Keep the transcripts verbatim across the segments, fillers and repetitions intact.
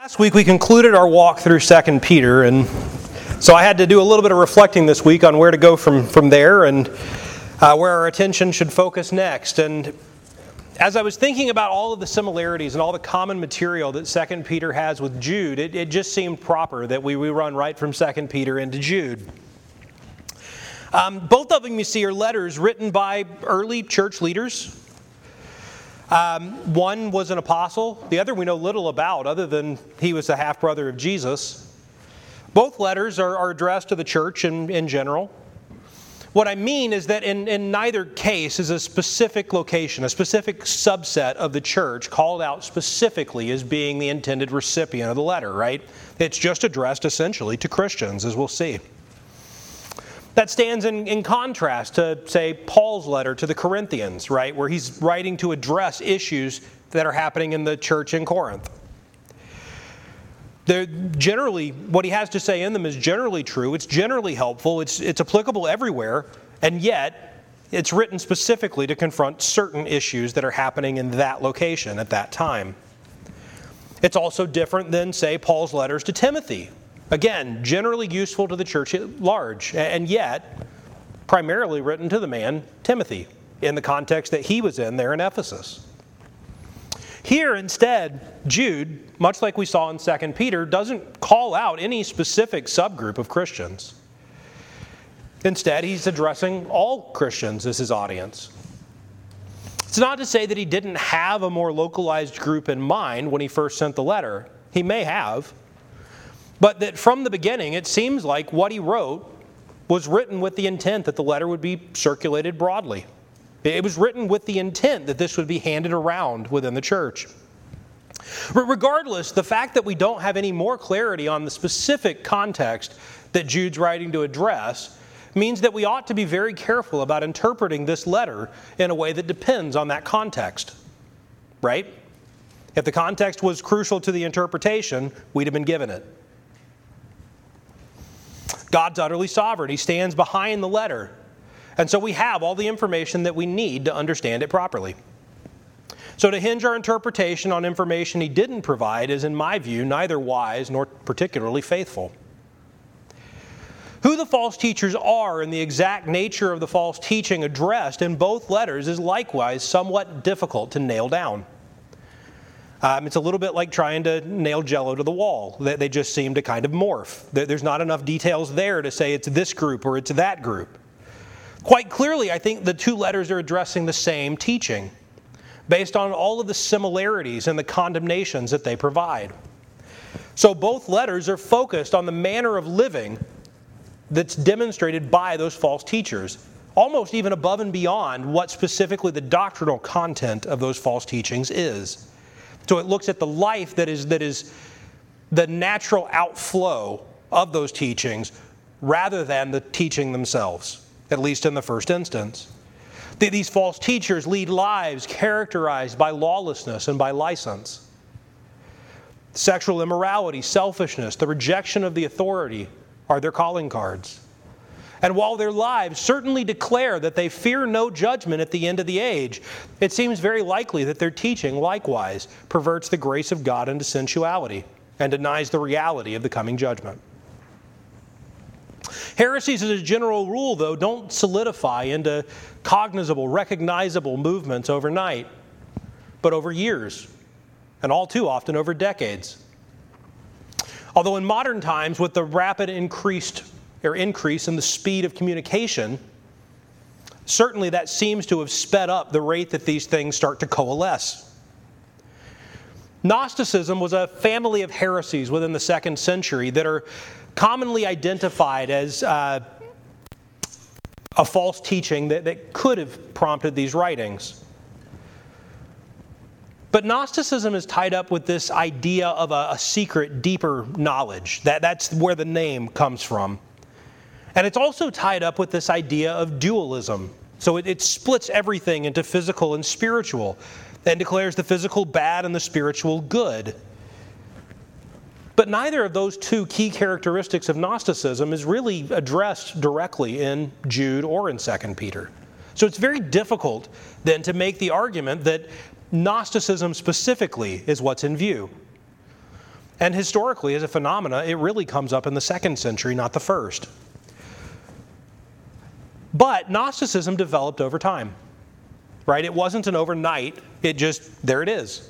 Last week we concluded our walk through Second Peter, and so I had to do a little bit of reflecting this week on where to go from, from there and uh, where our attention should focus next. And as I was thinking about all of the similarities and all the common material that Second Peter has with Jude, it, it just seemed proper that we, we run right from Second Peter into Jude. Um, both of them, you see, are letters written by early church leaders. Um, one was an apostle. The other we know little about, other than he was the half-brother of Jesus. Both letters are, are addressed to the church in, in general. What I mean is that in, in neither case is a specific location, a specific subset of the church called out specifically as being the intended recipient of the letter, right? It's just addressed essentially to Christians, as we'll see. That stands in, in contrast to, say, Paul's letter to the Corinthians, right, where he's writing to address issues that are happening in the church in Corinth. They're generally, what he has to say in them is generally true, it's generally helpful, it's, it's applicable everywhere, and yet it's written specifically to confront certain issues that are happening in that location at that time. It's also different than, say, Paul's letters to Timothy. Again, generally useful to the church at large, and yet primarily written to the man Timothy in the context that he was in there in Ephesus. Here instead, Jude, much like we saw in Second Peter, doesn't call out any specific subgroup of Christians. Instead, he's addressing all Christians as his audience. It's not to say that he didn't have a more localized group in mind when he first sent the letter. He may have. But that from the beginning, it seems like what he wrote was written with the intent that the letter would be circulated broadly. It was written with the intent that this would be handed around within the church. Regardless, the fact that we don't have any more clarity on the specific context that Jude's writing to address means that we ought to be very careful about interpreting this letter in a way that depends on that context. Right? If the context was crucial to the interpretation, we'd have been given it. God's utterly sovereign. He stands behind the letter. And so we have all the information that we need to understand it properly. So to hinge our interpretation on information he didn't provide is, in my view, neither wise nor particularly faithful. Who the false teachers are and the exact nature of the false teaching addressed in both letters is likewise somewhat difficult to nail down. Um, it's a little bit like trying to nail Jell-O to the wall. They, they just seem to kind of morph. There's not enough details there to say it's this group or it's that group. Quite clearly, I think the two letters are addressing the same teaching, based on all of the similarities and the condemnations that they provide. So both letters are focused on the manner of living that's demonstrated by those false teachers, almost even above and beyond what specifically the doctrinal content of those false teachings is. So it looks at the life that is that is the natural outflow of those teachings rather than the teaching themselves, at least in the first instance. These false teachers lead lives characterized by lawlessness and by license. Sexual immorality, selfishness, the rejection of the authority are their calling cards. And while their lives certainly declare that they fear no judgment at the end of the age, it seems very likely that their teaching likewise perverts the grace of God into sensuality and denies the reality of the coming judgment. Heresies, as a general rule, though, don't solidify into cognizable, recognizable movements overnight, but over years, and all too often over decades. Although in modern times, with the rapid increased or increase in the speed of communication, certainly that seems to have sped up the rate that these things start to coalesce. Gnosticism was a family of heresies within the second century that are commonly identified as uh, a false teaching that, that could have prompted these writings. But Gnosticism is tied up with this idea of a, a secret, deeper knowledge. That, that's where the name comes from. And it's also tied up with this idea of dualism. So it, it splits everything into physical and spiritual, and declares the physical bad and the spiritual good. But neither of those two key characteristics of Gnosticism is really addressed directly in Jude or in Second Peter. So it's very difficult then to make the argument that Gnosticism specifically is what's in view. And historically, as a phenomena, it really comes up in the second century, not the first. But Gnosticism developed over time, right? It wasn't an overnight, it just, there it is.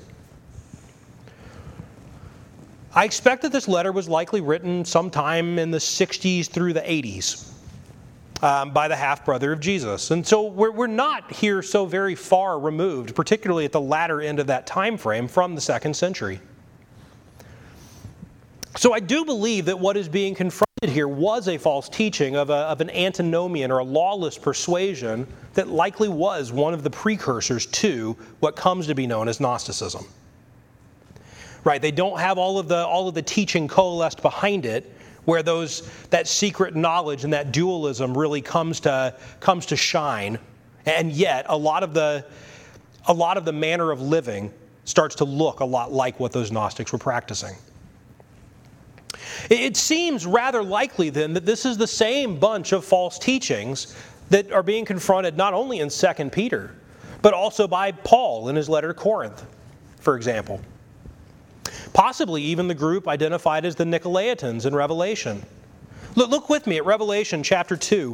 I expect that this letter was likely written sometime in the sixties through the eighties um, by the half-brother of Jesus. And so we're, we're not here so very far removed, particularly at the latter end of that time frame, from the second century. So I do believe that what is being confronted here was a false teaching of, a, of an antinomian or a lawless persuasion that likely was one of the precursors to what comes to be known as Gnosticism. Right? They don't have all of the all of the teaching coalesced behind it, where those that secret knowledge and that dualism really comes to comes to shine, and yet a lot of the a lot of the manner of living starts to look a lot like what those Gnostics were practicing. It seems rather likely then that this is the same bunch of false teachings that are being confronted not only in Second Peter, but also by Paul in his letter to Corinth, for example. Possibly even the group identified as the Nicolaitans in Revelation. Look, look with me at Revelation chapter two,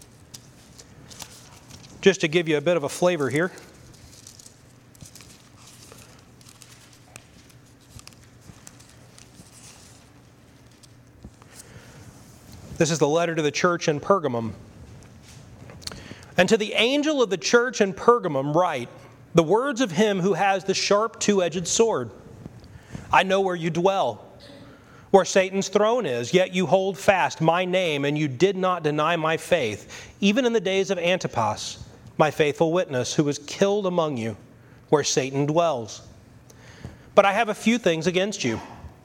just to give you a bit of a flavor here. This is the letter to the church in Pergamum. And to the angel of the church in Pergamum write, the words of him who has the sharp two-edged sword. I know where you dwell, where Satan's throne is, yet you hold fast my name, and you did not deny my faith, even in the days of Antipas, my faithful witness, who was killed among you, where Satan dwells. But I have a few things against you.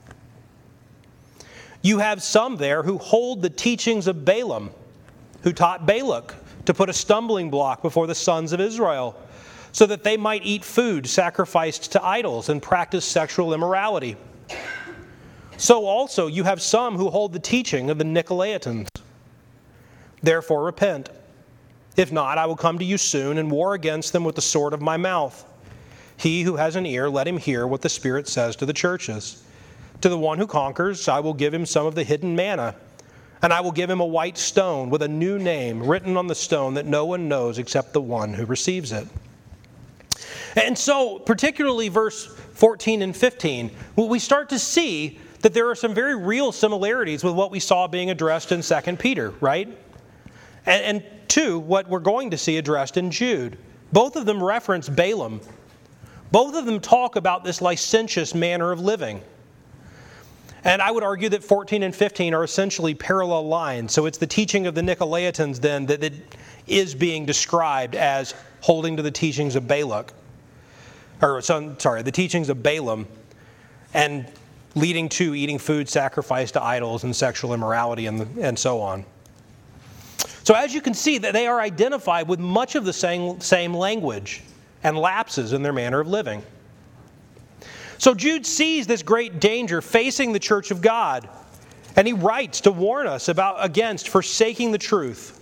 You have some there who hold the teachings of Balaam, who taught Balak to put a stumbling block before the sons of Israel, so that they might eat food sacrificed to idols and practice sexual immorality. So also you have some who hold the teaching of the Nicolaitans. Therefore repent. If not, I will come to you soon and war against them with the sword of my mouth. He who has an ear, let him hear what the Spirit says to the churches. To the one who conquers, I will give him some of the hidden manna, and I will give him a white stone with a new name written on the stone that no one knows except the one who receives it. And so, particularly verse fourteen and fifteen, we start to see that there are some very real similarities with what we saw being addressed in Second Peter, right? And, and two, what we're going to see addressed in Jude. Both of them reference Balaam. Both of them talk about this licentious manner of living. And I would argue that fourteen and fifteen are essentially parallel lines. So it's the teaching of the Nicolaitans then that, that is being described as holding to the teachings of Balak. Or sorry, the teachings of Balaam, and leading to eating food sacrificed to idols and sexual immorality and, and so on. So as you can see, that they are identified with much of the same, same language and lapses in their manner of living. So Jude sees this great danger facing the church of God, and he writes to warn us about against forsaking the truth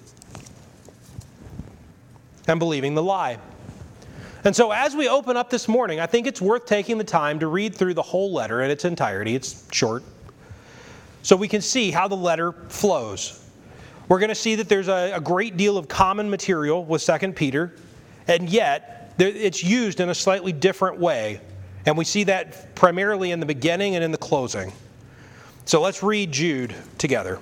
and believing the lie. And so as we open up this morning, I think it's worth taking the time to read through the whole letter in its entirety. It's short. So we can see how the letter flows. We're going to see that there's a, a great deal of common material with Second Peter, and yet it's used in a slightly different way. And we see that primarily in the beginning and in the closing. So let's read Jude together.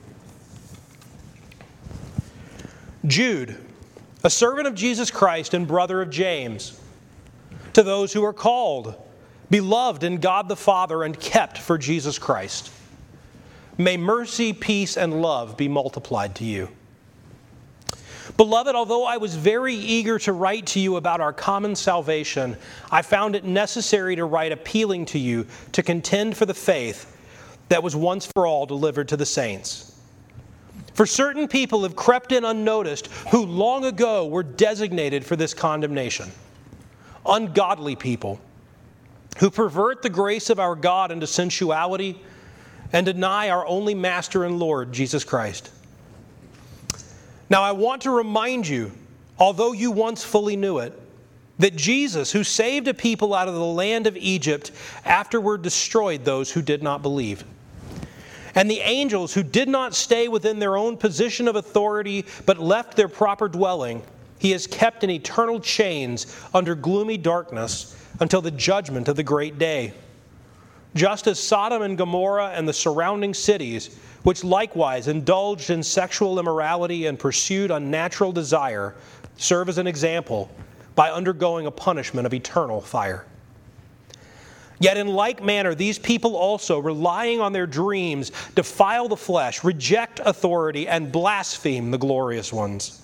Jude, a servant of Jesus Christ and brother of James, to those who are called, beloved in God the Father and kept for Jesus Christ. May mercy, peace, and love be multiplied to you. Beloved, although I was very eager to write to you about our common salvation, I found it necessary to write appealing to you to contend for the faith that was once for all delivered to the saints. For certain people have crept in unnoticed who long ago were designated for this condemnation. Ungodly people who pervert the grace of our God into sensuality and deny our only Master and Lord, Jesus Christ. Now I want to remind you, although you once fully knew it, that Jesus, who saved a people out of the land of Egypt, afterward destroyed those who did not believe. And the angels who did not stay within their own position of authority, but left their proper dwelling, he has kept in eternal chains under gloomy darkness until the judgment of the great day. Just as Sodom and Gomorrah and the surrounding cities, which likewise indulged in sexual immorality and pursued unnatural desire, serve as an example by undergoing a punishment of eternal fire. Yet in like manner, these people also, relying on their dreams, defile the flesh, reject authority, and blaspheme the glorious ones.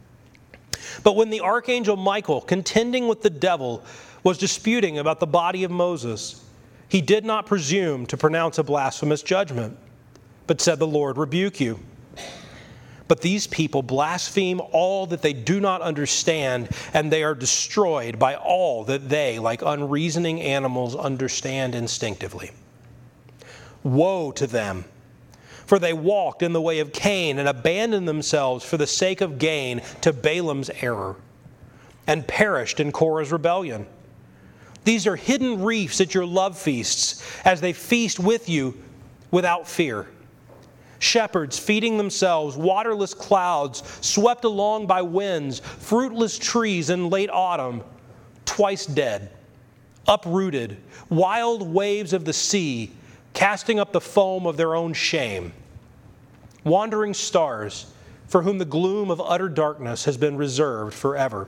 But when the archangel Michael, contending with the devil, was disputing about the body of Moses, he did not presume to pronounce a blasphemous judgment, but said, "The Lord rebuke you." But these people blaspheme all that they do not understand, and they are destroyed by all that they, like unreasoning animals, understand instinctively. Woe to them! For they walked in the way of Cain and abandoned themselves for the sake of gain to Balaam's error, and perished in Korah's rebellion. These are hidden reefs at your love feasts, as they feast with you without fear. Shepherds feeding themselves, waterless clouds, swept along by winds, fruitless trees in late autumn, twice dead, uprooted, wild waves of the sea, casting up the foam of their own shame. Wandering stars, for whom the gloom of utter darkness has been reserved forever.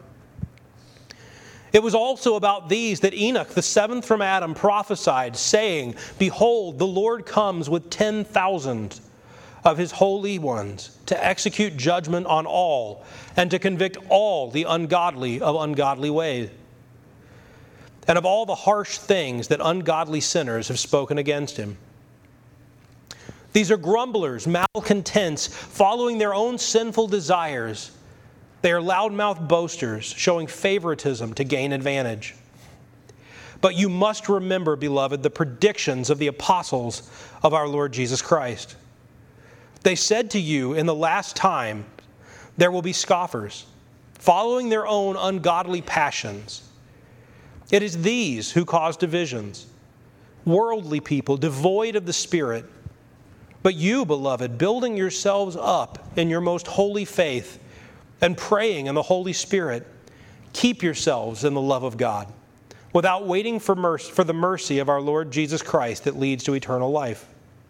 It was also about these that Enoch, the seventh from Adam, prophesied, saying, "Behold, the Lord comes with ten thousand of his holy ones to execute judgment on all and to convict all the ungodly of ungodly ways and of all the harsh things that ungodly sinners have spoken against him." These are grumblers, malcontents, following their own sinful desires. They are loudmouth boasters, showing favoritism to gain advantage. But you must remember, beloved, the predictions of the apostles of our Lord Jesus Christ. They said to you, in the last time, there will be scoffers, following their own ungodly passions. It is these who cause divisions, worldly people devoid of the Spirit. But you, beloved, building yourselves up in your most holy faith and praying in the Holy Spirit, keep yourselves in the love of God, without waiting for mercy, for the mercy of our Lord Jesus Christ that leads to eternal life.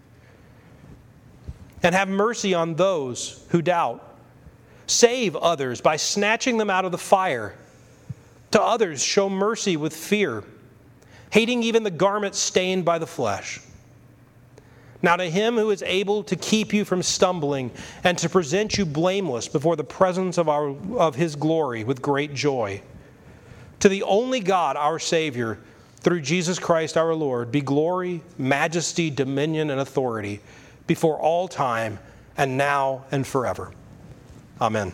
And have mercy on those who doubt. Save others by snatching them out of the fire. To others show mercy with fear, hating even the garment stained by the flesh. Now to him who is able to keep you from stumbling and to present you blameless before the presence of, our, of his glory with great joy. To the only God, our Savior, through Jesus Christ our Lord, be glory, majesty, dominion, and authority before all time, and now and forever. Amen.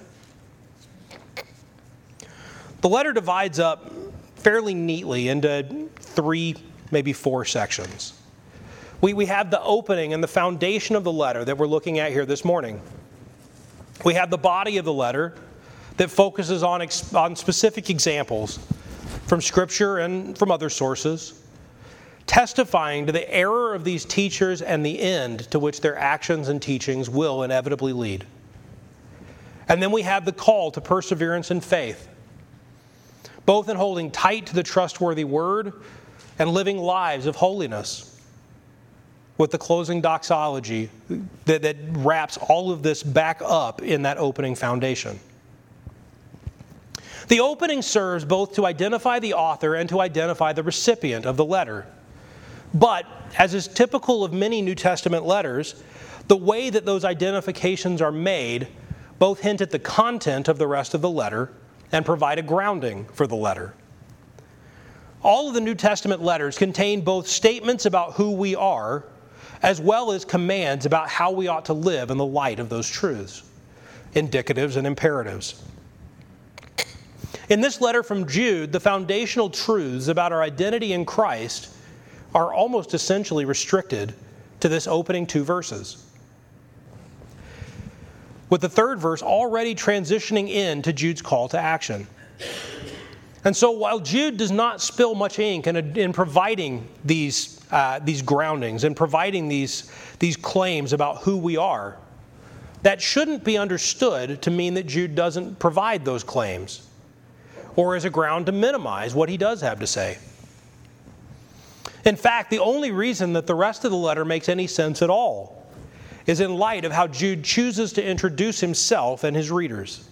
The letter divides up fairly neatly into three, maybe four sections. We, we have the opening and the foundation of the letter that we're looking at here this morning. We have the body of the letter that focuses on, ex, on specific examples from Scripture and from other sources, testifying to the error of these teachers and the end to which their actions and teachings will inevitably lead. And then we have the call to perseverance and faith, both in holding tight to the trustworthy word and living lives of holiness, with the closing doxology that, that wraps all of this back up in that opening foundation. The opening serves both to identify the author and to identify the recipient of the letter. But, as is typical of many New Testament letters, the way that those identifications are made both hint at the content of the rest of the letter and provide a grounding for the letter. All of the New Testament letters contain both statements about who we are, as well as commands about how we ought to live in the light of those truths, indicatives and imperatives. In this letter from Jude, the foundational truths about our identity in Christ are almost essentially restricted to this opening two verses, with the third verse already transitioning into Jude's call to action. And so while Jude does not spill much ink in, in providing these, uh, these groundings and providing these, these claims about who we are, that shouldn't be understood to mean that Jude doesn't provide those claims or as a ground to minimize what he does have to say. In fact, the only reason that the rest of the letter makes any sense at all is in light of how Jude chooses to introduce himself and his readers.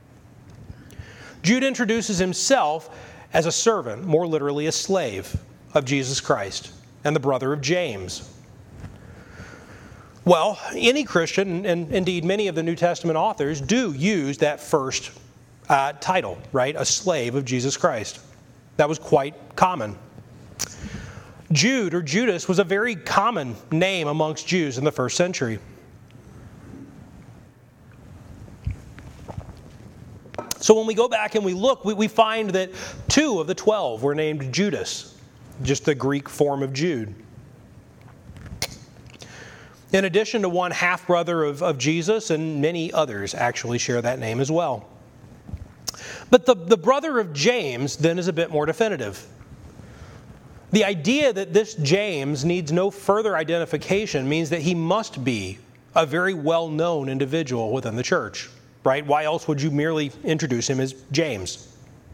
Jude introduces himself as a servant, more literally a slave, of Jesus Christ and the brother of James. Well, any Christian, and indeed many of the New Testament authors, do use that first uh, title, right? A slave of Jesus Christ. That was quite common. Jude or Judas was a very common name amongst Jews in the first century. So when we go back and we look, we, we find that two of the twelve were named Judas, just the Greek form of Jude. In addition to one half-brother of, of Jesus, and many others actually share that name as well. But the, the brother of James then is a bit more definitive. The idea that this James needs no further identification means that he must be a very well-known individual within the church, right? Why else would you merely introduce him as James?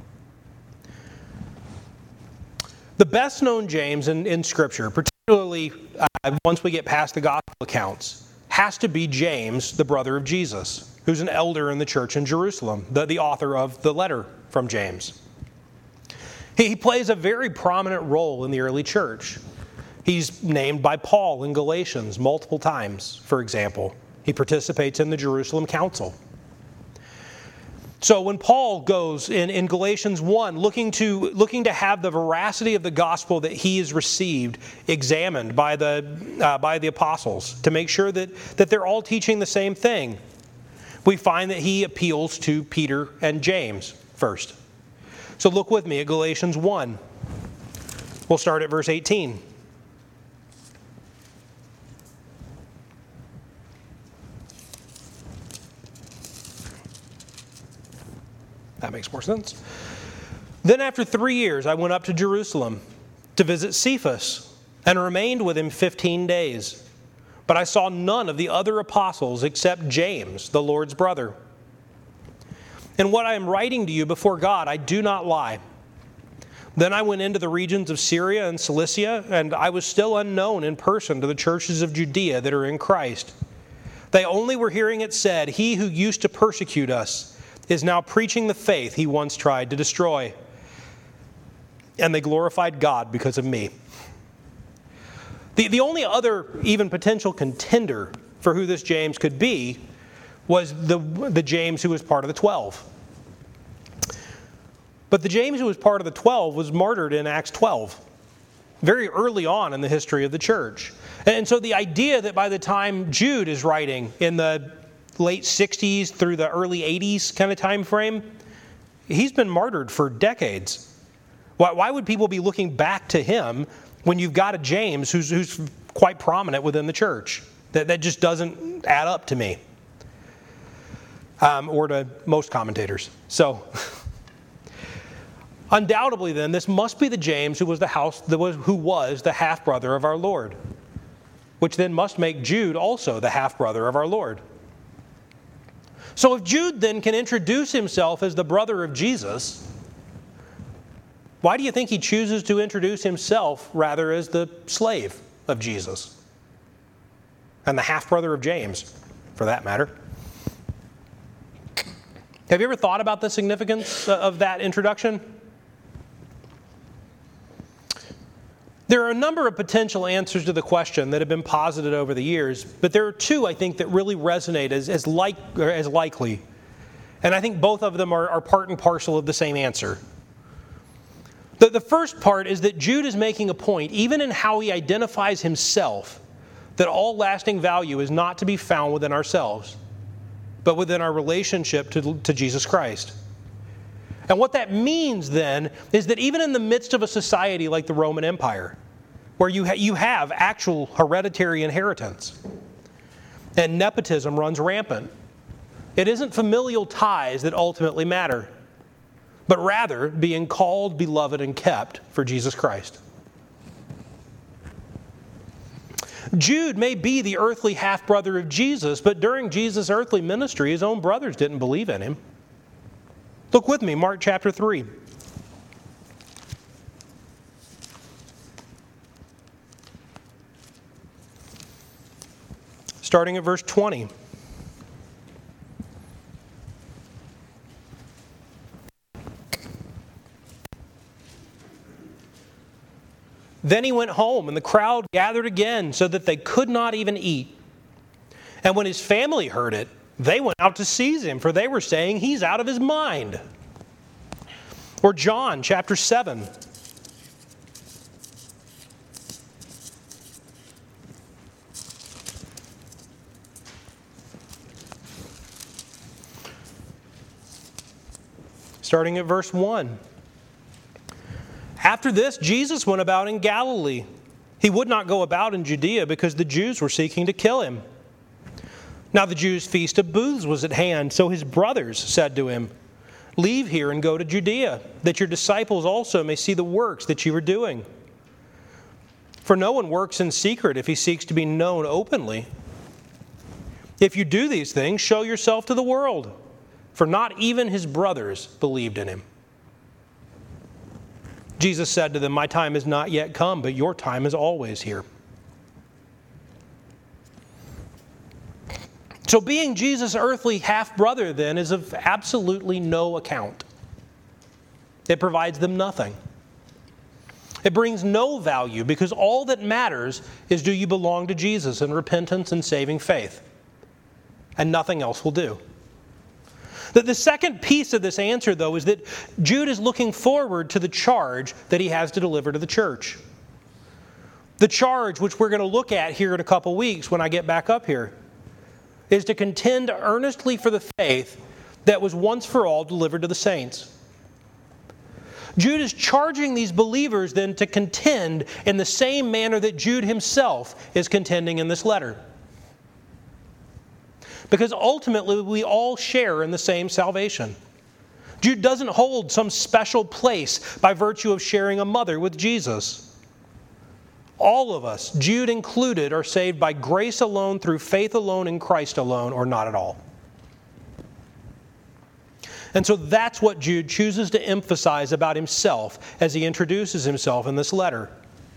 The best-known James in, in Scripture, particularly uh, once we get past the gospel accounts, has to be James, the brother of Jesus, who's an elder in the church in Jerusalem, the, the author of the letter from James. He plays a very prominent role in the early church. He's named by Paul in Galatians multiple times, for example. He participates in the Jerusalem Council. So when Paul goes in, in Galatians one, looking to, looking to have the veracity of the gospel that he has received examined by the, uh, by the apostles to make sure that, that they're all teaching the same thing, we find that he appeals to Peter and James first. So look with me at Galatians one. We'll start at verse eighteen. That makes more sense. Then after three years I went up to Jerusalem to visit Cephas and remained with him fifteen days. But I saw none of the other apostles except James, the Lord's brother. In what I am writing to you before God, I do not lie. Then I went into the regions of Syria and Cilicia, and I was still unknown in person to the churches of Judea that are in Christ. They only were hearing it said, "He who used to persecute us is now preaching the faith he once tried to destroy." And they glorified God because of me. The, the only other even potential contender for who this James could be was the, the James who was part of the twelve. But the James who was part of the twelve was martyred in Acts twelve, very early on in the history of the church. And so the idea that by the time Jude is writing in the late sixties through the early eighties kind of time frame, he's been martyred for decades. Why, why would people be looking back to him when you've got a James who's, who's quite prominent within the church? That, that just doesn't add up to me. Um, or to most commentators. So, undoubtedly then, this must be the James who was the house that was who was the half brother of our Lord, which then must make Jude also the half brother of our Lord. So, if Jude then can introduce himself as the brother of Jesus, why do you think he chooses to introduce himself rather as the slave of Jesus and the half brother of James, for that matter? Have you ever thought about the significance of that introduction? There are a number of potential answers to the question that have been posited over the years, but there are two, I think, that really resonate as, as, like, or as likely. And I think both of them are, are part and parcel of the same answer. The, the first part is that Jude is making a point, even in how he identifies himself, that all lasting value is not to be found within ourselves, but within our relationship to, to Jesus Christ. And what that means then is that even in the midst of a society like the Roman Empire, where you, ha- you have actual hereditary inheritance and nepotism runs rampant, it isn't familial ties that ultimately matter. but rather being called, beloved, and kept for Jesus Christ. Jude may be the earthly half-brother of Jesus, but during Jesus' earthly ministry, his own brothers didn't believe in him. Look with me, Mark chapter three. Starting at verse twenty. Then he went home, and the crowd gathered again, so that they could not even eat. And when his family heard it, they went out to seize him, for they were saying, he's out of his mind. Or John chapter seven. Starting at verse one. After this, Jesus went about in Galilee. He would not go about in Judea because the Jews were seeking to kill him. Now the Jews' feast of booths was at hand, so his brothers said to him, leave here and go to Judea, that your disciples also may see the works that you are doing. For no one works in secret if he seeks to be known openly. If you do these things, show yourself to the world. For not even his brothers believed in him. Jesus said to them, my time is not yet come, but your time is always here. So being Jesus' earthly half-brother then is of absolutely no account. It provides them nothing. It brings no value because all that matters is do you belong to Jesus in repentance and saving faith. And nothing else will do. The, the second piece of this answer, though, is that Jude is looking forward to the charge that he has to deliver to the church. The charge, which we're going to look at here in a couple weeks when I get back up here, is to contend earnestly for the faith that was once for all delivered to the saints. Jude is charging these believers then to contend in the same manner that Jude himself is contending in this letter. Because ultimately we all share in the same salvation. Jude doesn't hold some special place by virtue of sharing a mother with Jesus. All of us, Jude included, are saved by grace alone, through faith alone, in Christ alone, or not at all. And so that's what Jude chooses to emphasize about himself as he introduces himself in this letter.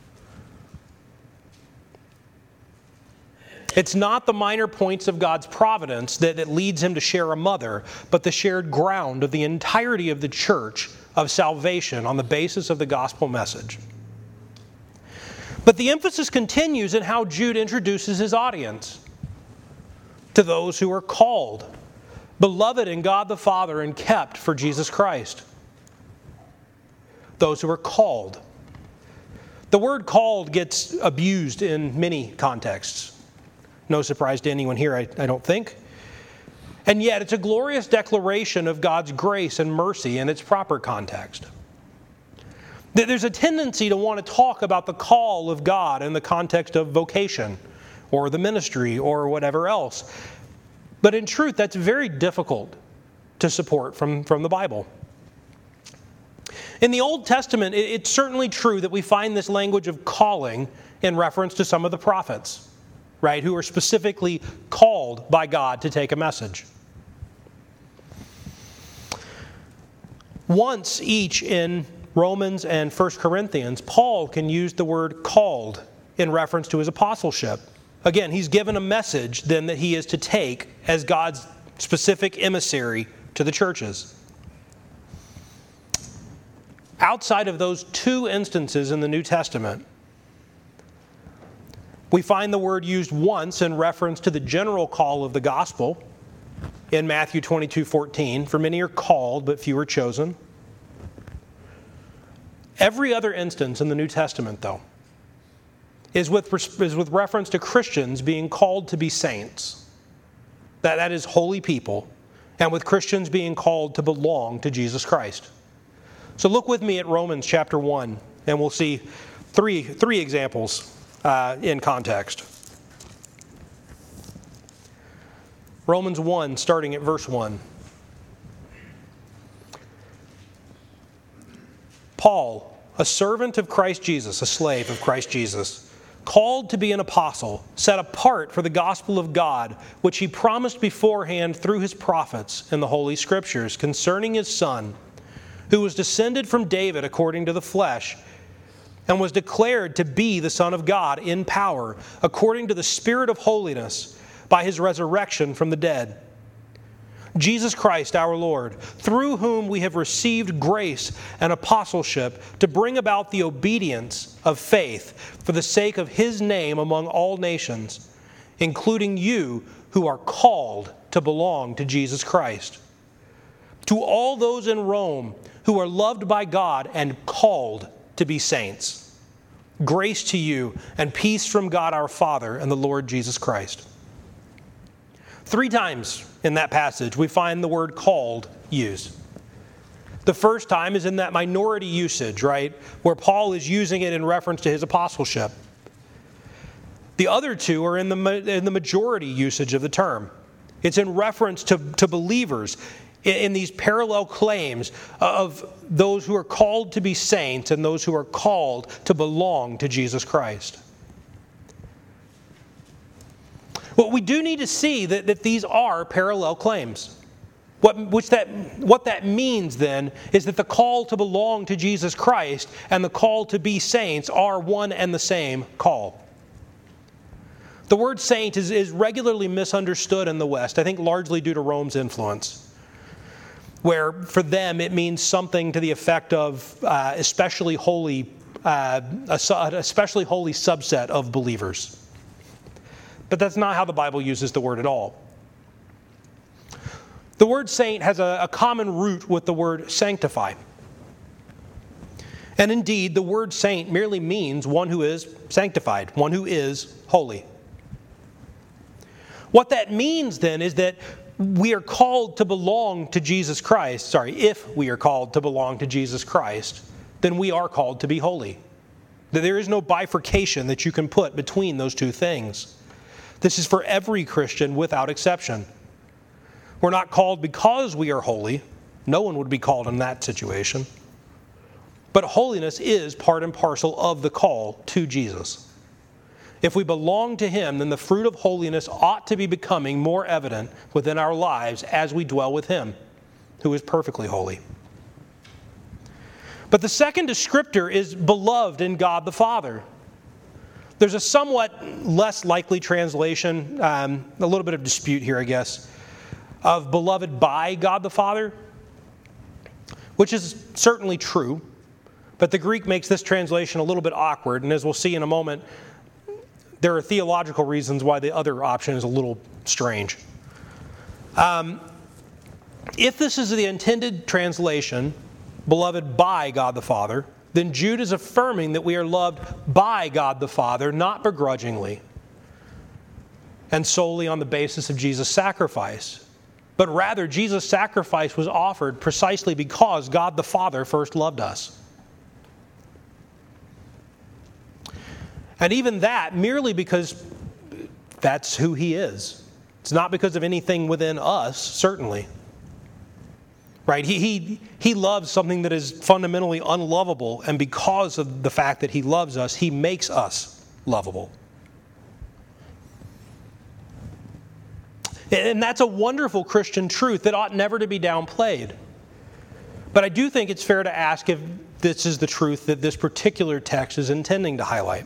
It's not the minor points of God's providence that, that leads him to share a mother, but the shared ground of the entirety of the church of salvation on the basis of the gospel message. But the emphasis continues in how Jude introduces his audience. To those who are called, beloved in God the Father, and kept for Jesus Christ. Those who are called. The word called gets abused in many contexts. No surprise to anyone here, I, I don't think. And yet it's a glorious declaration of God's grace and mercy in its proper context. There's a tendency to want to talk about the call of God in the context of vocation or the ministry or whatever else. But in truth, that's very difficult to support from, from the Bible. In the Old Testament, it's certainly true that we find this language of calling in reference to some of the prophets, right, who are specifically called by God to take a message. Once each in Romans and First Corinthians, Paul can use the word called in reference to his apostleship. Again, he's given a message then that he is to take as God's specific emissary to the churches. Outside of those two instances in the New Testament, we find the word used once in reference to the general call of the gospel in Matthew twenty-two fourteen. For many are called, but few are chosen. Every other instance in the New Testament, though, is with, is with reference to Christians being called to be saints. That, that is holy people, and with Christians being called to belong to Jesus Christ. So look with me at Romans chapter one, and we'll see three, three examples uh, in context. Romans one, starting at verse one. a servant of Christ Jesus, a slave of Christ Jesus, called to be an apostle, set apart for the gospel of God, which he promised beforehand through his prophets in the Holy Scriptures concerning his Son, who was descended from David according to the flesh, and was declared to be the Son of God in power, according to the Spirit of holiness, by his resurrection from the dead. Jesus Christ our Lord, through whom we have received grace and apostleship to bring about the obedience of faith for the sake of his name among all nations, including you who are called to belong to Jesus Christ. To all those in Rome who are loved by God and called to be saints, grace to you and peace from God our Father and the Lord Jesus Christ. Three times in that passage we find the word called used. The first time is in that minority usage, right, where Paul is using it in reference to his apostleship. The other two are in the, in the majority usage of the term. It's in reference to, to believers in, in these parallel claims of those who are called to be saints and those who are called to belong to Jesus Christ. Well, we do need to see that, that these are parallel claims. What, which that, what that means then is that the call to belong to Jesus Christ and the call to be saints are one and the same call. The word saint is, is regularly misunderstood in the West, I think largely due to Rome's influence, where for them it means something to the effect of uh, especially holy, uh, a, an especially holy subset of believers. But that's not how the Bible uses the word at all. The word saint has a, a common root with the word sanctify. And indeed, the word saint merely means one who is sanctified, one who is holy. What that means then is that we are called to belong to Jesus Christ. Sorry, if we are called to belong to Jesus Christ, then we are called to be holy. That there is no bifurcation that you can put between those two things. This is for every Christian without exception. We're not called because we are holy. No one would be called in that situation. But holiness is part and parcel of the call to Jesus. If we belong to him, then the fruit of holiness ought to be becoming more evident within our lives as we dwell with him, who is perfectly holy. But the second descriptor is beloved in God the Father. There's a somewhat less likely translation, um, a little bit of dispute here, I guess, of beloved by God the Father, which is certainly true, but the Greek makes this translation a little bit awkward, and as we'll see in a moment, there are theological reasons why the other option is a little strange. Um, if this is the intended translation, beloved by God the Father, then Jude is affirming that we are loved by God the Father, not begrudgingly, and solely on the basis of Jesus' sacrifice. But rather, Jesus' sacrifice was offered precisely because God the Father first loved us. And even that, merely because that's who he is. It's not because of anything within us, certainly. Right? He, he, he loves something that is fundamentally unlovable, and because of the fact that he loves us, he makes us lovable. And that's a wonderful Christian truth that ought never to be downplayed. But I do think it's fair to ask if this is the truth that this particular text is intending to highlight.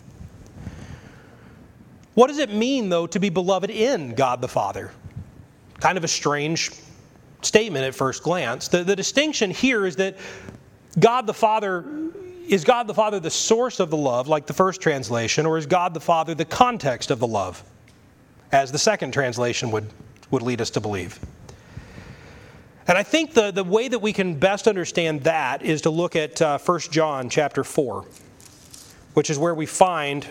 What does it mean, though, to be beloved in God the Father? Kind of a strange statement at first glance. The, the distinction here is that God the Father, is God the Father the source of the love, like the first translation, or is God the Father the context of the love, as the second translation would, would lead us to believe? And I think the, the way that we can best understand that is to look at uh, First John chapter four, which is where we find,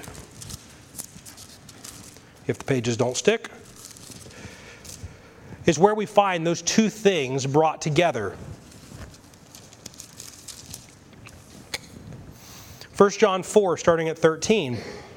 if the pages don't stick, is where we find those two things brought together. First John four, starting at thirteen.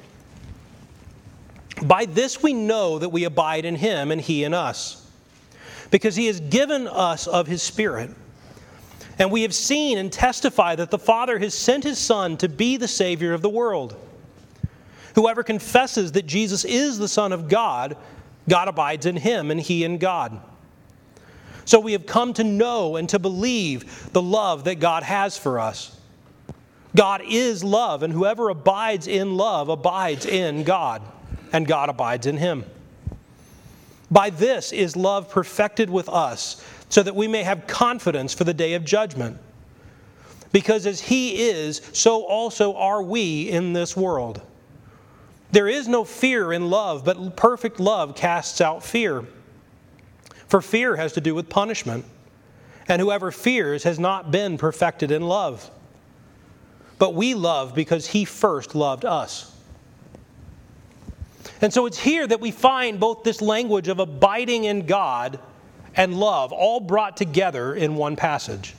By this we know that we abide in him and he in us, because he has given us of his Spirit. And we have seen and testify that the Father has sent His Son to be the Savior of the world. Whoever confesses that Jesus is the Son of God, God abides in him and he in God. So we have come to know and to believe the love that God has for us. God is love, and whoever abides in love abides in God, and God abides in him. By this is love perfected with us, so that we may have confidence for the day of judgment. Because as He is, so also are we in this world. There is no fear in love, but perfect love casts out fear. For fear has to do with punishment, and whoever fears has not been perfected in love. But we love because He first loved us. And so it's here that we find both this language of abiding in God and love, all brought together in one passage.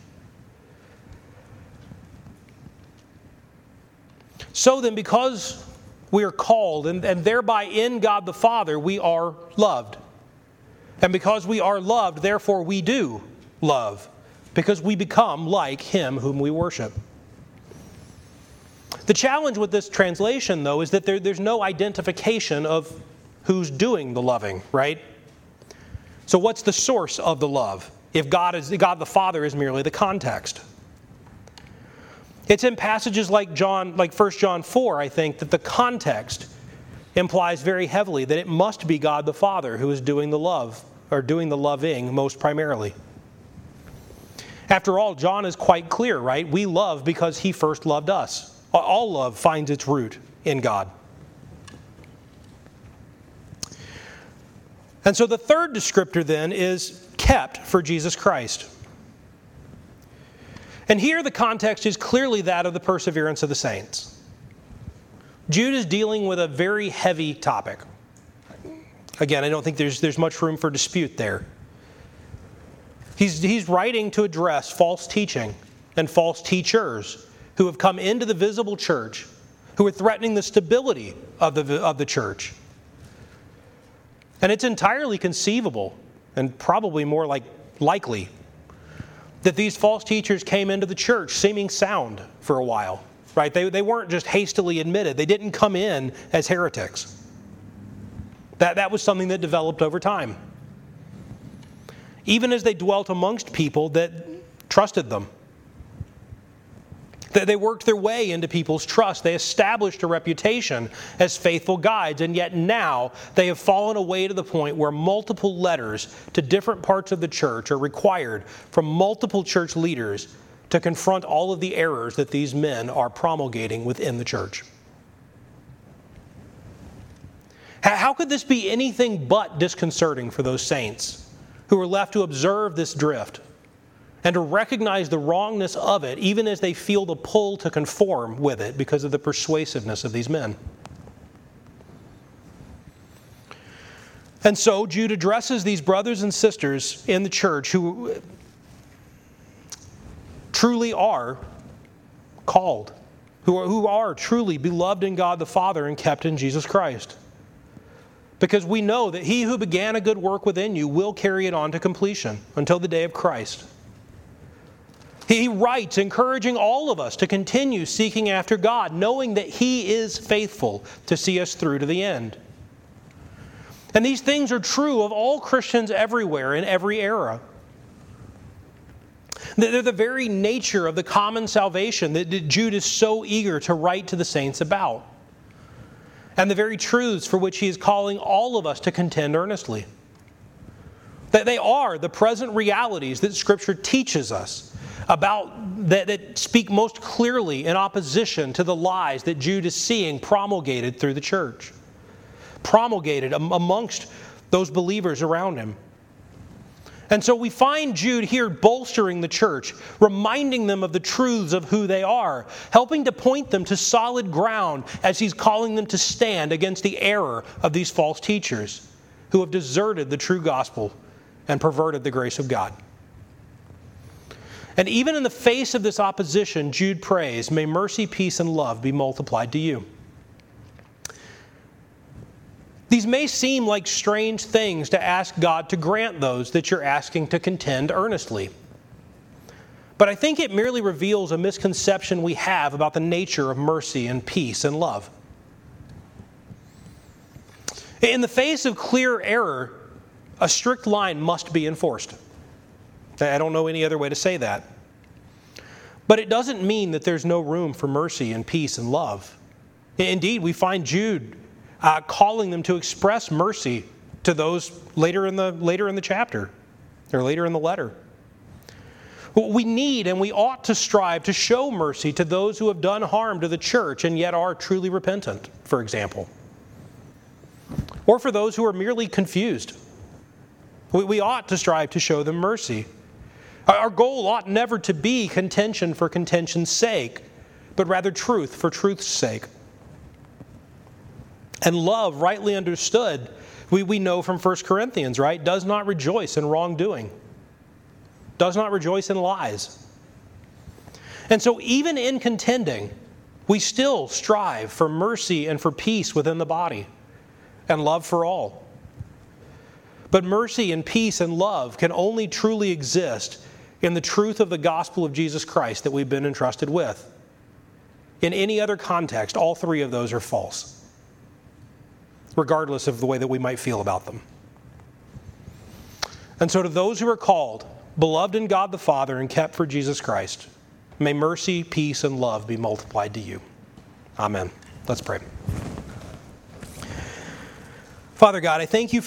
So then, because we are called, and, and thereby in God the Father, we are loved. And because we are loved, therefore we do love, because we become like Him whom we worship. The challenge with this translation, though, is that there, there's no identification of who's doing the loving, right? So what's the source of the love if God is God the Father is merely the context? It's in passages like John, like First John four, I think, that the context implies very heavily that it must be God the Father who is doing the love, or doing the loving most primarily. After all, John is quite clear, right? We love because He first loved us. All love finds its root in God. And so the third descriptor then is kept for Jesus Christ. And here the context is clearly that of the perseverance of the saints. Jude is dealing with a very heavy topic. Again, I don't think there's, there's much room for dispute there. He's, he's writing to address false teaching and false teachers who have come into the visible church, who are threatening the stability of the, of the church. And it's entirely conceivable, and probably more like likely, that these false teachers came into the church seeming sound for a while. Right? They, they weren't just hastily admitted. They didn't come in as heretics. That, that was something that developed over time. Even as they dwelt amongst people that trusted them. They worked their way into people's trust. They established a reputation as faithful guides, and yet now they have fallen away to the point where multiple letters to different parts of the church are required from multiple church leaders to confront all of the errors that these men are promulgating within the church. How could this be anything but disconcerting for those saints who are left to observe this drift and to recognize the wrongness of it, even as they feel the pull to conform with it because of the persuasiveness of these men? And so Jude addresses these brothers and sisters in the church who truly are called, who are, who are truly beloved in God the Father and kept in Jesus Christ. Because we know that He who began a good work within you will carry it on to completion until the day of Christ. He writes, encouraging all of us to continue seeking after God, knowing that He is faithful to see us through to the end. And these things are true of all Christians everywhere in every era. They're the very nature of the common salvation that Jude is so eager to write to the saints about, and the very truths for which he is calling all of us to contend earnestly. That they are the present realities that Scripture teaches us about, that, that speak most clearly in opposition to the lies that Jude is seeing promulgated through the church, promulgated amongst those believers around him. And so we find Jude here bolstering the church, reminding them of the truths of who they are, helping to point them to solid ground as he's calling them to stand against the error of these false teachers who have deserted the true gospel and perverted the grace of God. And even in the face of this opposition, Jude prays, "May mercy, peace, and love be multiplied to you." These may seem like strange things to ask God to grant those that you're asking to contend earnestly. but I think it merely reveals a misconception we have about the nature of mercy and peace and love. In the face of clear error, a strict line must be enforced. I don't know any other way to say that. But it doesn't mean that there's no room for mercy and peace and love. Indeed, we find Jude uh, calling them to express mercy to those later in the later in the chapter, or later in the letter. We need and we ought to strive to show mercy to those who have done harm to the church and yet are truly repentant, for example. Or for those who are merely confused. We, we ought to strive to show them mercy. Our goal ought never to be contention for contention's sake, but rather truth for truth's sake. And love, rightly understood, we, we know from First Corinthians, right, does not rejoice in wrongdoing, does not rejoice in lies. And so even in contending, we still strive for mercy and for peace within the body, and love for all. But mercy and peace and love can only truly exist in the truth of the gospel of Jesus Christ that we've been entrusted with. In any other context, all three of those are false, regardless of the way that we might feel about them. And so to those who are called, beloved in God the Father and kept for Jesus Christ, may mercy, peace, and love be multiplied to you. Amen. Let's pray. Father God, I thank you